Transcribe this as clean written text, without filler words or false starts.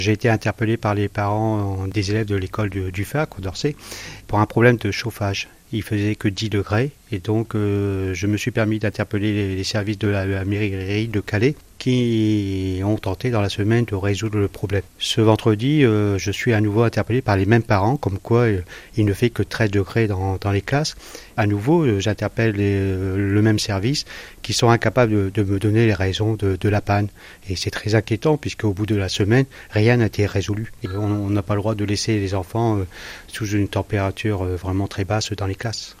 J'ai été interpellé par les parents des élèves de l'école du FAC, au Dorset, pour un problème de chauffage. Il faisait que 10 degrés et donc je me suis permis d'interpeller les services de la mairie de Calais qui ont tenté dans la semaine de résoudre le problème. Ce vendredi, je suis à nouveau interpellé par les mêmes parents, comme quoi il ne fait que 13 degrés dans les classes. À nouveau, j'interpelle le même service qui sont incapables de me donner les raisons de la panne. Et c'est très inquiétant puisqu'au bout de la semaine, rien n'a été résolu. Et on n'a pas le droit de laisser les enfants sous une température vraiment très basse dans les classes.